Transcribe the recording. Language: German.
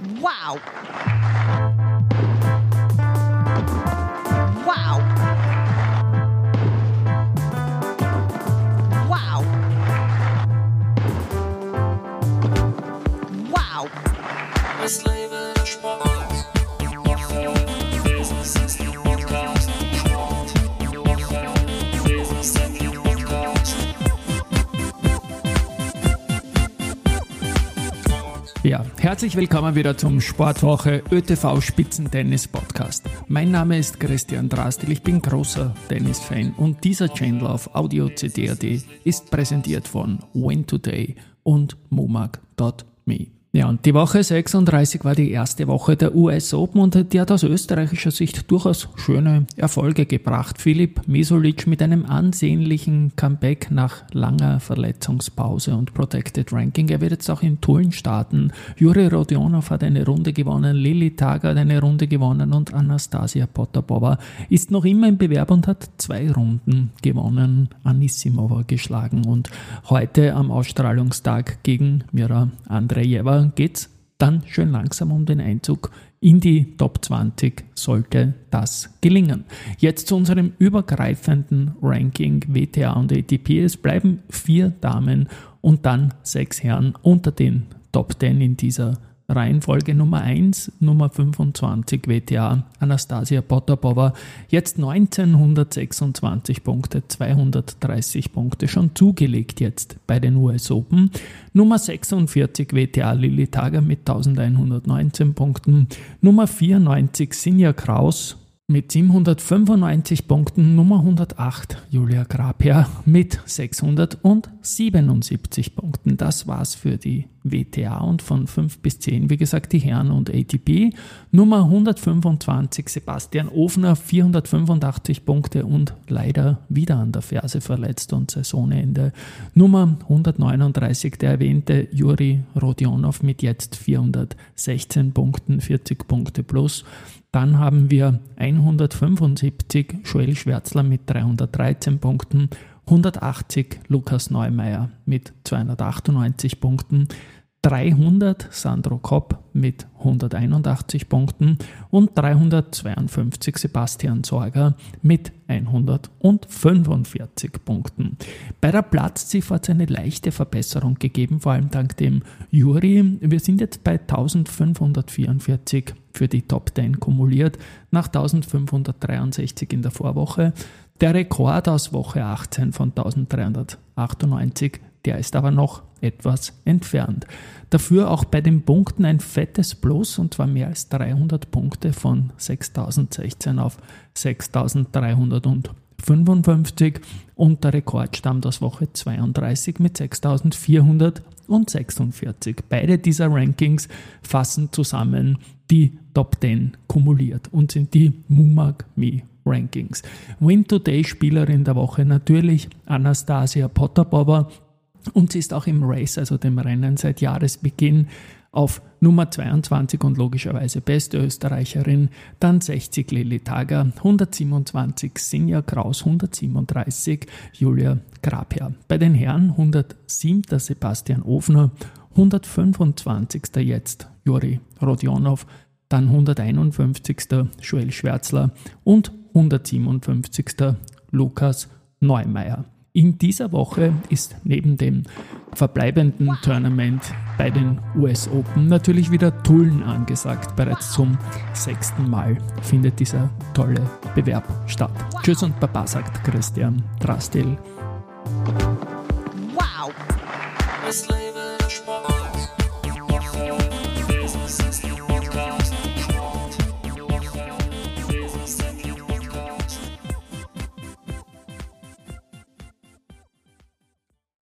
Wow. Wow. Wow. Wow. Das Leben ist Sport. Business ist der Podcast. Sport. Business ist der Podcast. Ja, herzlich willkommen wieder zum Sportwoche ÖTV Spitzentennis Podcast. Mein Name ist Christian Drastil, ich bin großer Tennis-Fan und dieser Channel auf audio.cd.at ist präsentiert von WinToday und momag.me. Ja, und die Woche 36 war die erste Woche der US Open und die hat aus österreichischer Sicht durchaus schöne Erfolge gebracht. Filip Mesolic mit einem ansehnlichen Comeback nach langer Verletzungspause und Protected Ranking. Er wird jetzt auch in Tulln starten. Juri Rodionov hat eine Runde gewonnen, Lili Taga hat eine Runde gewonnen und Anastasia Potapova ist noch immer im Bewerb und hat 2 Runden gewonnen, Anisimova geschlagen. Und heute am Ausstrahlungstag gegen Mira Andreeva geht's dann schön langsam um den Einzug in die Top 20, sollte das gelingen. Jetzt zu unserem übergreifenden Ranking WTA und ATP. Es bleiben 4 Damen und dann 6 Herren unter den Top 10 in dieser Reihenfolge. Nummer 1, Nummer 25 WTA, Anastasia Potapova, jetzt 1926 Punkte, 230 Punkte schon zugelegt jetzt bei den US Open. Nummer 46 WTA, Lili Taga mit 1119 Punkten. Nummer 94 Sinja Kraus mit 795 Punkten, Nummer 108 Julia Grabherr mit 677 Punkten. Das war's für die WTA und von 5 bis 10, wie gesagt, die Herren und ATP. Nummer 125 Sebastian Ofner, 485 Punkte und leider wieder an der Ferse verletzt und Saisonende. Nummer 139 der erwähnte Juri Rodionov mit jetzt 416 Punkten, 40 Punkte plus. Dann haben wir 175 Joel Schwärzler mit 313 Punkten, 180 Lukas Neumeier mit 298 Punkten, 300 Sandro Kopp mit 181 Punkten und 352 Sebastian Sorger mit 145 Punkten. Bei der Platzziffer hat es eine leichte Verbesserung gegeben, vor allem dank dem Juri. Wir sind jetzt bei 1544 für die Top 10 kumuliert, nach 1563 in der Vorwoche. Der Rekord aus Woche 18 von 1398, der ist aber noch etwas entfernt. Dafür auch bei den Punkten ein fettes Plus, und zwar mehr als 300 Punkte von 6016 auf 6355, und der Rekord stammt aus Woche 32 mit 6446. Beide dieser Rankings fassen zusammen die Top 10 kumuliert und sind die momag.me Rankings. WinToday-Spielerin der Woche natürlich Anastasia Potapova, und sie ist auch im Race, also dem Rennen seit Jahresbeginn, auf Nummer 22 und logischerweise beste Österreicherin, dann 60 Lili Taga, 127 Sinja Kraus, 137 Julia Grabherr. Bei den Herren 107. Sebastian Ofner, 125. jetzt Juri Rodionov, dann 151. Joel Schwärzler und 157. Lukas Neumeier. In dieser Woche ist neben dem verbleibenden Tournament bei den US Open natürlich wieder Tulln angesagt. Bereits zum 6. Mal findet dieser tolle Bewerb statt. Tschüss und Baba, sagt Christian Drastil. Wow. Das Leben ist Sport.